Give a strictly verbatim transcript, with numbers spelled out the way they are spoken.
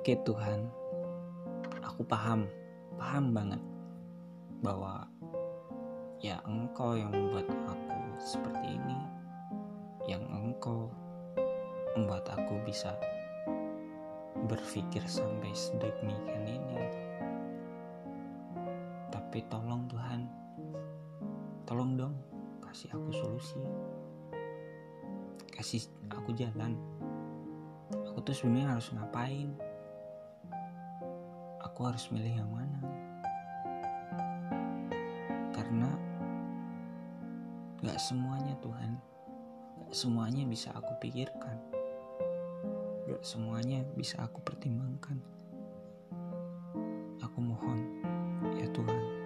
Oke Tuhan, aku paham, paham banget bahwa ya Engkau yang membuat aku seperti ini, yang Engkau membuat aku bisa berpikir sampai sedemikian ini. Tapi tolong Tuhan, tolong dong kasih aku solusi, kasih aku jalan. Aku tuh sebenarnya harus ngapain? Aku harus milih yang mana? Karena gak semuanya Tuhan, gak semuanya bisa aku pikirkan, gak semuanya bisa aku pertimbangkan. Aku mohon ya Tuhan,